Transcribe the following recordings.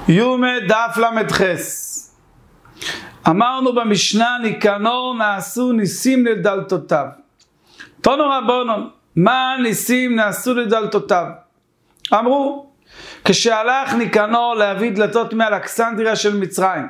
יומא דף למדחס. אמרנו במשנה ניקנור נעשו ניסים לדלתותיו. תנו רבונון, מה ניסים נעשו לדלתותיו? אמרו, כשהלך ניקנור להביא דלתות מאלכסנדריה של מצרים,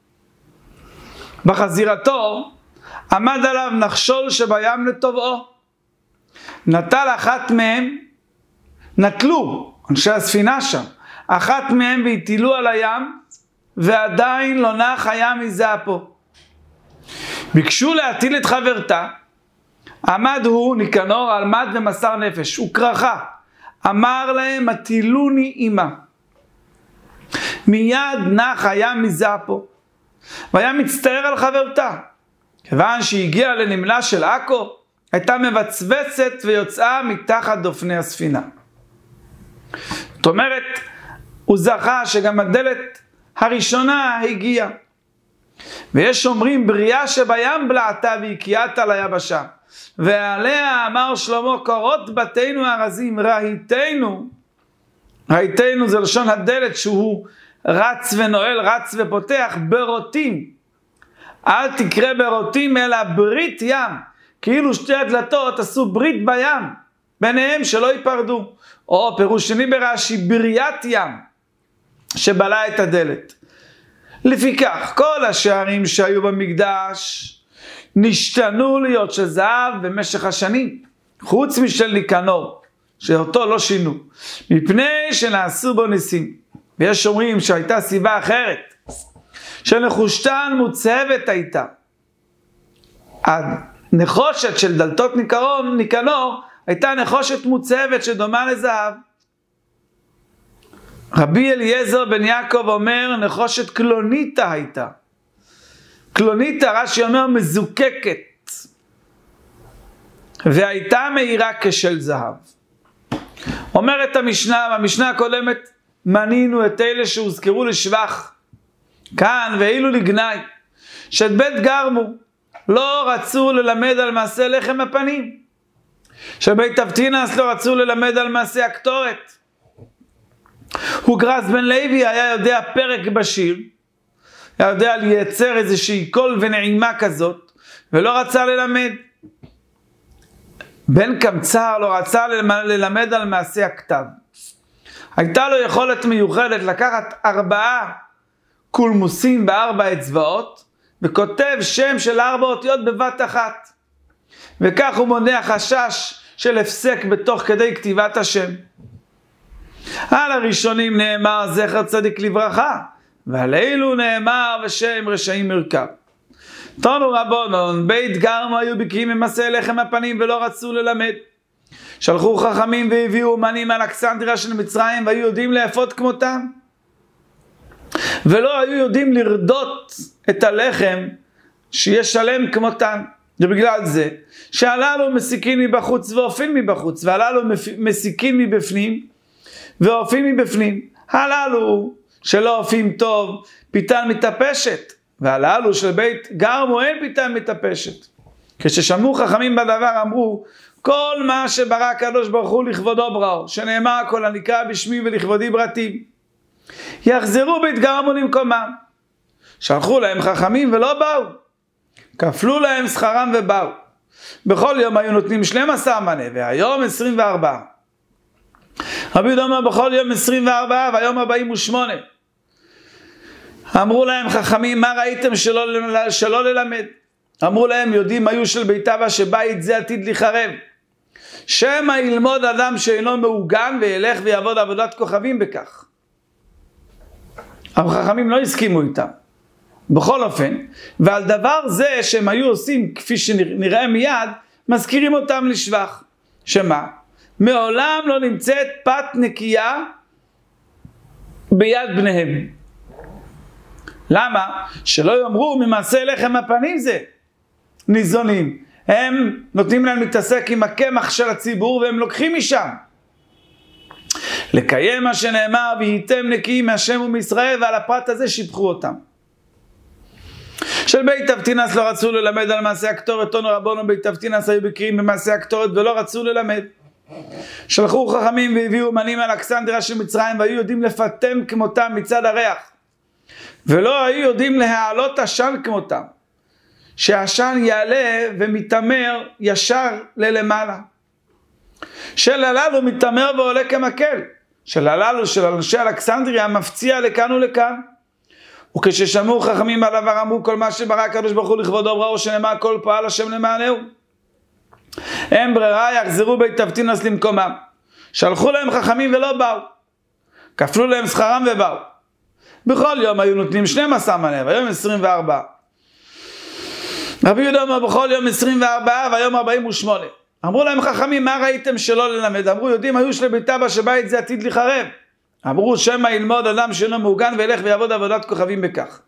בחזירתו עמד עליו נחשול שבים לטובעו. נטל אחת מהם, נטלו אנשי הספינה שם אחת מהם והטילו על הים, ועדיין לא נח הים מזעפו. ביקשו להטיל את חברתה, עמד הוא ניקנור על מד ומסר נפש, הוא קרחה, אמר להם הטילוני אימה. מיד נח הים מזעפו, והיה מצטער על חברתה. כיוון שהגיעה לנמלה של עכו, הייתה מבצבצת ויוצאה מתחת דופני הספינה. זאת אומרת, הוא זכה שגם הדלת הראשונה הגיעה. ויש אומרים בריאה שבים בלעתה והקיאתה ליבשה. ועליה אמר שלמה, קורות בתינו ארזים, ראיתנו. ראיתנו זה לשון הדלת שהוא רץ ונועל, רץ ופותח ברוטים. אל תקרא ברוטים אלא ברית ים. כאילו שתי הדלתות עשו ברית בים, ביניהם שלא ייפרדו. או פירוש שני ברש"י, בריאת ים שבלע את הדלת. לפיכך כל השערים שהיו במקדש נשתנו להיות של זהב במשך השנים, חוץ משל ניקנור שאותו לא שינו, מפני שנעשו בו ניסים. ויש אומרים שהייתה סיבה אחרת, שנחושתן מוצבת הייתה. הנחושת של דלתות ניקנור הייתה נחושת מוצבת שדומה לזהב. רבי אליעזר בן יעקב אומר נחושת קלוניתה הייתה. קלוניתה רש"י אומר מזוקקת, והייתה מהירה כשל זהב. אומרת המשנה, במשנה הקודמת מנינו את אלה שהוזכרו לשבח, כאן ואילו לגנאי, שאת בית גרמו לא רצו ללמד על מעשה לחם הפנים, שבית אבטינס לא רצו ללמד על מעשה הקטורת. הוגרס בן לוי היה יודע פרק בשיר, היה יודע לייצר איזושהי קול ונעימה כזאת, ולא רצה ללמד. בן קמצר לא רצה ללמד על מעשה הכתב. הייתה לו יכולת מיוחדת לקחת 4 קולמוסים ב4 אצבעות, וכותב שם של 4 אותיות בבת אחת. וכך הוא מונע חשש של הפסק בתוך כדי כתיבת השם. על הראשונים נאמר זכר צדיק לברכה, ועל אלו נאמר ושם רשעים מרכב. תנו רבונון, בית גרמו היו בקיאים ממעשה לחם הפנים ולא רצו ללמד. שלחו חכמים והביאו אומנים מאלכסנדריה של מצרים, והיו יודעים לאפות כמותם, ולא היו יודעים לרדות את הלחם שיש שלם כמותם. ובגלל זה שהללו מסיקין מבחוץ ואופים מבחוץ, והללו מסיקין מבפנים ואופים מבפנים. הללו שלא אופים טוב פיתן מתאפשת, והללו של בית גרמו אין פיתן מתאפשת. כששמעו חכמים בדבר אמרו, כל מה שברא הקדוש ברוך הוא לכבודו בראו, שנאמר כל הנקרא בשמי ולכבודי בראתי, יחזרו בית גרמו למקומם. שלחו להם חכמים ולא באו, כפלו להם שכרם ובאו. בכל יום היו נותנים 12 מנה, והיום 24. רבי יהודה אומר בכל יום 24 והיום 48. אמרו להם חכמים, מה ראיתם שלא ללמד? אמרו להם, יודעים היו של בית אבא שבית זה עתיד לחרב, שמא ילמוד אדם שאינו מעוגן וילך ויעבוד עבודת כוכבים בכך. החכמים לא הסכימו איתם בכל אופן, ועל דבר זה שהם היו עושים כפי שנראה מיד, מזכירים אותם לשבח. שמה? מעולם לא נמצאת פת נקייה ביד בניהם. למה? שלא יאמרו ממעשה לחם הפנים זה ניזונים. הם נותנים להם להתעסק עם הקמח של הציבור והם לוקחים משם. לקיים מה שנאמר והייתם נקיים מהשם ומישראל, ועל הפרט הזה שיבחו אותם. של בית אבטינס לא רצו ללמד על מעשה הקטורת. תנו רבונון, בית אבטינס היו בקיאים במעשה הקטורת ולא רצו ללמד. שלחו חכמים והביאו מנים אלכסנדריה של מצרים, והיו יודעים לפטם כמותם מצד הריח, ולא היו יודעים להעלות עשן כמותם, שהעשן יעלה ומתאמר ישר ללמעלה. של הללו מתאמר ועולה כמקל, של הללו של אנשי אלכסנדריה מפציע לכאן ולכאן. וכששמעו חכמים על דבר אמרו, כל מה שברא הקדוש ברוך הוא לכבודו בראו, שנאמר כל פעל השם למענהו. אין ברירה, יחזרו בית אבטינס למקומם. שלחו להם חכמים ולא באו, כפלו להם שכרם ובאו. בכל יום היו נותנים 12 מנה, והיום 24. רבי יהודה אומר בכל יום 24 והיום 48. אמרו להם חכמים, מה ראיתם שלא ללמד? אמרו, יודעים, היו של בית אבא שבית זה עתיד לחרב. אמרו, שמא ילמוד אדם שאינו מעוגן וילך ויעבוד עבודת כוכבים בכך.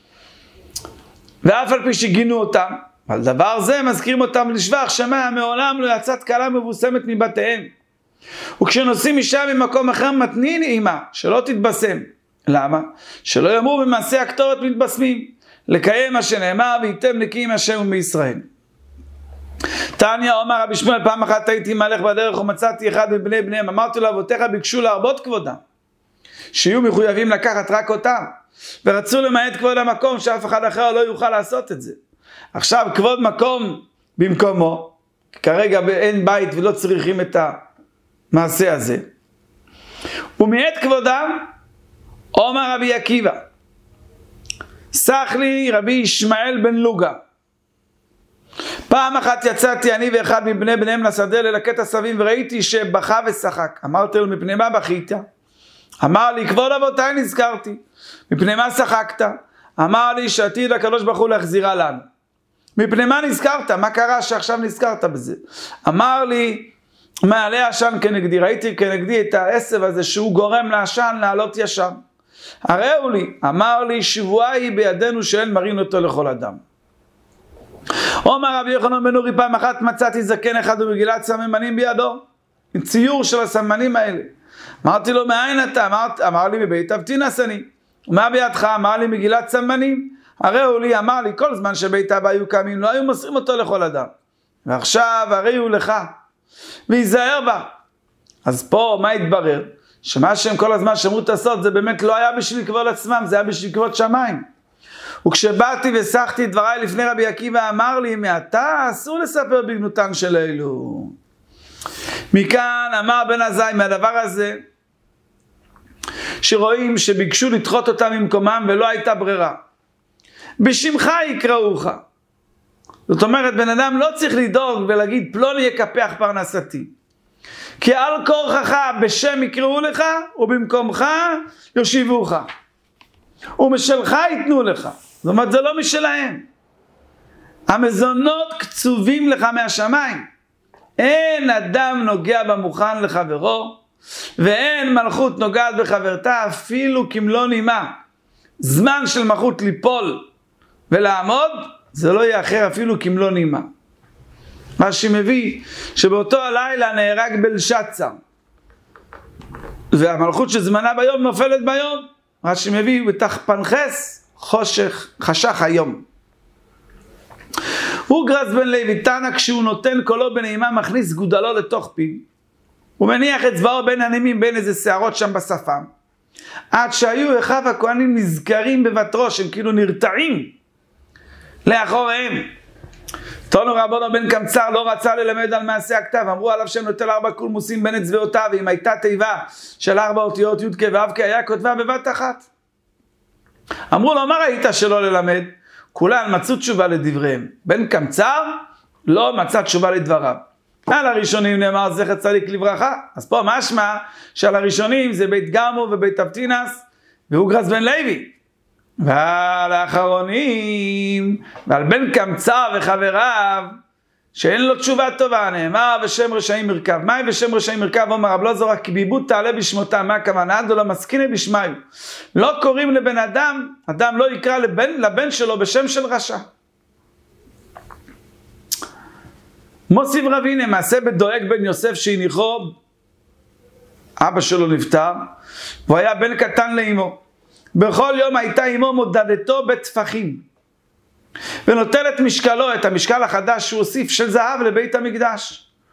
ואף על פי שגינו אותם, על דבר זה מזכירים אותם לשבח, שמא מעולם לא יצאת קלה מבוסמת מבתיהם. וכשנוסעים אישה ממקום אחר מתנין אימה, שלא תתבשם. למה? שלא יאמרו במעשה הקטורת מתבשמים, לקיים מה שנאמר, וייתם נקיים השם ומישראל. תניא אומר רבי שמואל, פעם אחת הייתי מהלך בדרך ומצאתי אחד מבני בניהם, אמרתי לו, אבותיך ביקשו להרבות כבודם, שיהיו מחויבים לקחת רק אותם, ורצו למעט כבוד המקום שאף אחד אחר לא יוכל לעשות את זה. עכשיו כבוד מקום במקומו, כרגע אין בית ולא צריכים את המעשה הזה, ומעט כבודם אומר רבי עקיבא, סח לי רבי ישמעאל בן לוגה, פעם אחת יצאתי אני ואחד מבני בניהם לשדה ללקט עשבים, וראיתי שבכה ושחק. אמרתי לו, מפני מה בכית? אמר לי, כבוד אבותיי נזכרתי. מפני מה שחקת? אמר לי, שעתיד הקדוש ברוך הוא להחזירה לנו. מפני מה נזכרת? מה קרה שעכשיו נזכרת בזה? אמר לי, מעלה עשן כנגדי. ראיתי כנגדי את העשב הזה שהוא גורם לעשן לעלות ישר. הראו לי, אמר לי, שבועה היא בידינו שאין מרין אותו לכל אדם. אומר רבי יוחנן בן נורי, פעם אחת מצאתי זקן אחד ומגילת סממנים בידו, ציור של הסממנים האלה. אמרתי לו, מאין אתה? אמר לי, מבית אבטינס אני. ומה בידך? אמר לי, מגילת סממנים. הראו לי, אמר לי, כל זמן שבית אבא היו קמים לא היו מוסרים אותו לכל אדם, ועכשיו הראו לך ויזהר בה. אז פה מה התברר? שמה שהם כל הזמן שמרו לעשות זה באמת לא היה בשביל כבוד עצמם, זה היה בשביל כבוד שמיים. וכשבאתי ושחתי את דבריי לפני רבי עקיבא, אמר לי, מעתה אסור לספר בגנותן של אלו. מכאן אמר בן עזאי, מהדבר הזה שרואים שביקשו לדחות אותם ממקומם ולא הייתה ברירה, בשמך יקראוך. זאת אומרת, בן אדם לא צריך לדאוג ולהגיד פלוני יקפח פרנסתי, כי על כורחך בשם יקראו לך ובמקומך יושיבוך, ומשלך ייתנו לך. זאת אומרת, זה לא משלהם. המזונות קצובים לך מהשמיים. אין אדם נוגע במוכן לחברו, ואין מלכות נוגעת בחברתה אפילו כמלוא נימה. זמן של מלכות ליפול ולעמוד, זה לא יאחר אפילו כמלוא נימה. מה שמביא שבאותו הלילה נהרג בלשצר, והמלכות שזמנה ביום נופלת ביום. מה שמביא בתחפנחס חשך היום. אוגרס בן לוי תנא, כשהוא נותן קולו בנעימה מכניס גודלו לתוך פיו, הוא מניח אצבעו בין הנימים בין איזה שערות שם בשפם, עד שהיו אחיו הכהנים נזכרים בבת ראש, הם כאילו נרתעים לאחוריהם. תנו רבנו בן קמצר לא רצה ללמד על מעשה הכתב, אמרו עליו שנוטל 4 קולמוסים בין אצבעותיו, ואם הייתה תיבה של 4 אותיות י' כ' ו' כ' היה כותבה בבת אחת. אמרו לו, מה ראית שלא ללמד? כולן מצאו תשובה לדבריהם. בן קמצר לא מצא תשובה לדבריו. על הראשונים נאמר זכר צדיק לברכה, אז פה משמע שעל הראשונים זה בית גרמו ובית אבטינס ואוגרס בן לוי. ועל האחרונים ועל בן קמצר וחבריו שאין לו תשובה טובה נאמר בשם רשעים מרכב. מהי בשם רשעים מרכב? אומר רב לא זורק כביבות תעלה בשמותם. מה הכוונה? עד לא מסכיני בשמיו. לא קוראים לבן אדם, אדם לא יקרא לבן שלו בשם של רשע. מוסיף רבינה, מעשה בדואג בן יוסף שהניחו, אבא שלו נפטר, והוא היה בן קטן לאמו. בכל יום הייתה אמו מודדתו בטפחים, ונוטל את משקלו, את המשקל החדש שהוא הוסיף של זהב לבית המקדש.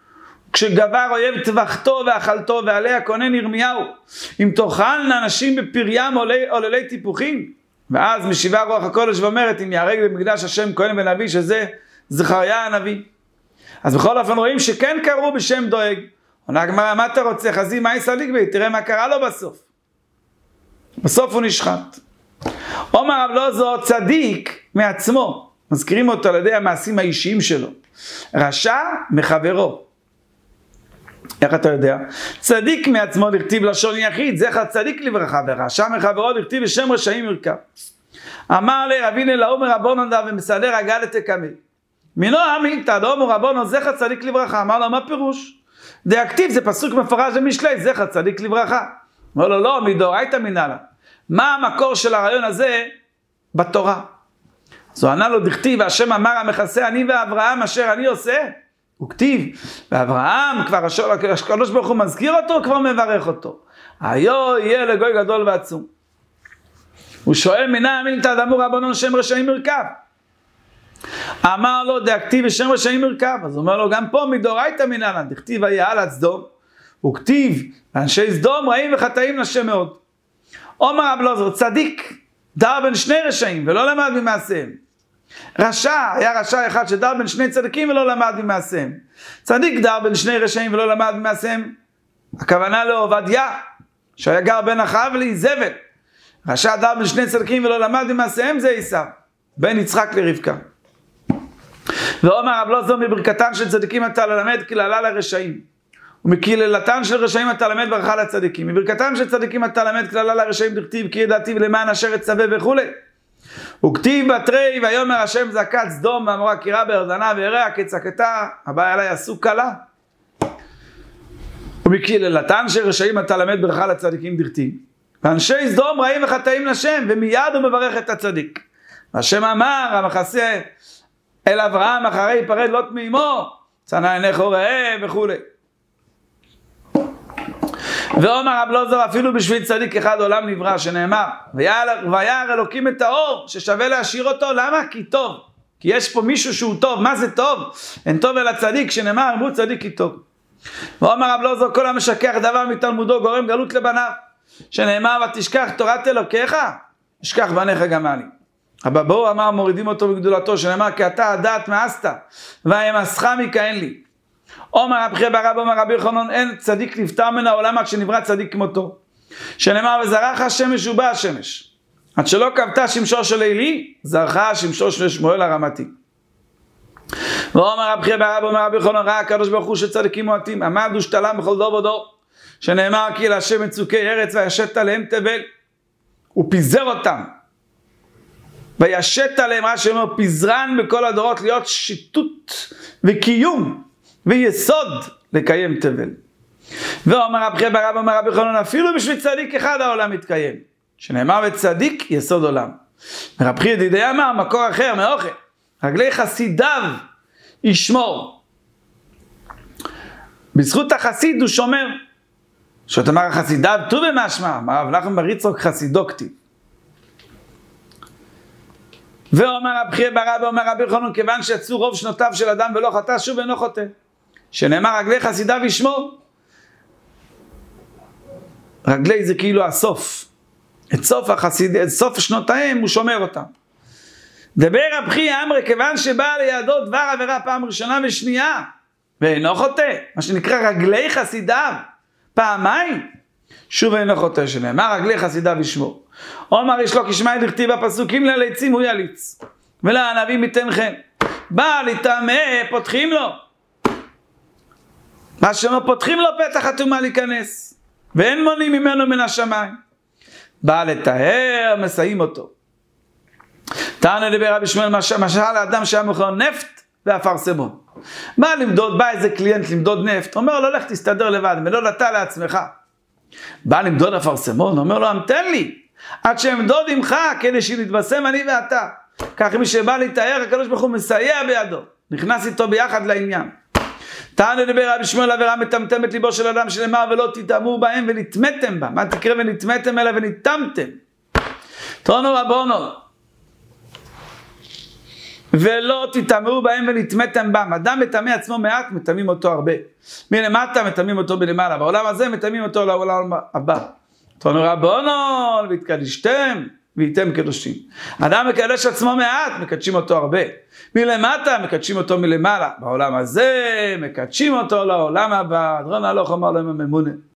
כשגבר אויב טבחתו ואכלתו, ועליה כונן ירמיהו, אם תאכלנה נשים בפריים עוללי טיפוחים. ואז משיבה רוח הקודש ואומרת, אם יהרג במקדש השם כהן ונביא, שזה זכריה הנביא. אז בכל אופן רואים שכן קראו בשם דואג. עונה הגמרא, מה אתה רוצה? חזי מה יסליק בי? תראה מה קרה לו בסוף. בסוף הוא נשחט. אומר רב לוזור, צדיק מעצמו, מזכירים אותו על ידי המעשים האישיים שלו. רשע מחברו. איך אתה יודע? צדיק מעצמו דכתיב לשון יחיד, זכר צדיק לברכה, ורשע מחברו דכתיב בשם רשעים ירכב. אמר לרבינו לעומר רבונו דא ומסדר הגל לתקמי. מינו אמינתא דאמר רבונו זכר צדיק לברכה. אמר לו, מה פירוש? דאקטיב זה פסוק מפורש במשלי, זכר צדיק לברכה. אמר לו, לא, מדאורייתא מנהלן. מה המקור של הרעיון הזה? בתורה. אז הוא ענה לו, דכתיב, השם אמר המכסה אני ואברהם אשר אני עושה. הוא כתיב, ואברהם כבר הקדוש ברוך הוא מזכיר אותו, כבר מברך אותו. היו יהיה לגוי גדול ועצום. הוא שואל, מנה אמינתא דאמר רבונו שם רשעים ירכב. אמר לו, דאקטיב בשם רשעים ירכב. אז הוא אומר לו, גם פה מדאורייתא מנהלן, דכתיב ויעל סדום. הוא כתיב, אנשי סדום רעים וחטאים לשם מאוד. אומר רב לוזור, צדיק דר בין שני רשעים ולא למד ממעשיהם. רשע, היה רשע אחד שדר בין שני צדיקים ולא למד ממעשיהם. צדיק דר בין שני רשעים ולא למד ממעשיהם. הכוונה לעובדיה, שהיה גר בין אחאב לאיזבל. רשע דר בין שני צדיקים ולא למד ממעשיהם, זה עשיו, בן יצחק לרבקה. ואומר רב לוזור, מברכתן של צדיקים אתה ללמד קללה לרשעים. ומקללתן של רשעים אתה למד ברכה לצדיקים. מברכתם של צדיקים אתה למד קללה לרשעים דכתיב כי ידעתי ולמען אשר אצווה וכו'. וכתיב בתרי ויאמר השם זעקת סדום ועמורה קירה בירדנה ויראה כצעקתה הבאה עלי עשו קלה. ומקללתן של רשעים אתה למד ברכה לצדיקים דכתיב ואנשי סדום רעים וחטאים לשם, ומיד הוא מברך את הצדיק. השם אמר המכסה אל אברהם אחרי יפרד לוט מאמו צנע עיניך וראה וכו'. ואומר רב לוזור, אפילו בשביל צדיק אחד עולם נברא, שנאמר וירא אלוקים את האור ששווה להשאיר אותו. למה? כי טוב, כי יש פה מישהו שהוא טוב. מה זה טוב? אין טוב אלא צדיק, שנאמר אמרו צדיק כי טוב. ואומר רב לוזור, כל המשכח דבר מתלמודו גורם גלות לבניו, שנאמר ותשכח תורת אלוקיך ישכח בניך גם אני. אבל בואו אמר מורידים אותו בגדולתו, שנאמר כי אתה הדעת מאסת וימסך מכהן לי. אומר רב חייא ברב אומר רבי יוחנן, אין צדיק נפטר מן העולם עד שנברא צדיק כמותו, שנאמר וזרח השמש ובא השמש עד שלא כבתה שמשו של עלי זרחה שמשו של שמואל הרמתי. ואומר רב חייא ברב אומר רבי יוחנן, ראה הקדוש ברוך הוא שצדיקים מועטים עמד ושתלם בכל דור ודור, שנאמר כי להשם מצוקי ארץ וישת עליהם תבל, הוא פיזר אותם וישת עליהם, מה שאומר פיזרן בכל הדורות, להיות שיטוט וקיום ויסוד לקיים תבל. ואומר רב חייא ברב אומר רבי יוחנן, אפילו בשביל צדיק אחד העולם מתקיים, שנאמר וצדיק יסוד עולם. רב חייא דידי אמר מקור אחר מאוכל רגלי חסידיו ישמור. בזכות החסיד הוא שומר. זאת אמר חסידיו טוב במשמע, אמר רב נחמן בר יצחק חסידו כתיב. ואומר רב חייא ברב אומר רבי יוחנן, כיוון שיצאו רוב שנותיו של אדם ולא חטא שוב אינו חוטא, שנאמר רגלי חסידיו ישמור. רגלי זה כאילו הסוף, את סוף שנותיהם הוא שומר אותם. דבר רב חייא אמר, כיוון שבא לידו דבר עבירה פעם ראשונה ושנייה ואינו חוטא, מה שנקרא רגלי חסידיו פעמיים, שוב אינו חוטא, שנאמר רגלי חסידיו ישמור. אומר יש לו כשמעי דכתיב בפסוקים לליצים הוא יליץ ולענבים ייתן חן. בא לטמא פותחים לו, מה שאומר פותחים לו פתח חתומה להיכנס ואין מונים ממנו מן השמיים. בא לטהר מסיים אותו. תענה דבר רבי שמואל, משל האדם שהיה מוכר נפט ואפרסמון. בא למדוד, בא איזה קליינט למדוד נפט, אומר לו לך תסתדר לבד ולא אתה לעצמך. בא למדוד אפרסמון, אומר לו המתן לי עד שאמדוד עמך כדי שנתבשם אני ואתה. כך מי שבא להתאר הקדוש ברוך הוא מסייע בידו, נכנס איתו ביחד לעניין. תענה דבר רבי שמואל, עבירה מטמטמת ליבו של אדם, שנאמר ולא תטמאו בהם ונטמאתם בה. מה תקרא ונטמאתם אלא ונטמאתם? תונו רבונו, ולא תטמאו בהם ונטמאתם בם. אדם מטמא עצמו מעט, מטמאים אותו הרבה. מלמטה מטמאים אותו מלמעלה. בעולם הזה מטמאים אותו לעולם הבא. תנו רבונו והתקדשתם והייתם קדושים. אדם מקדש עצמו מעט, מקדשים אותו הרבה. מלמטה מקדשים אותו מלמעלה. בעולם הזה מקדשים אותו לעולם הבא. אדרון הלוך אמר להם הממונה.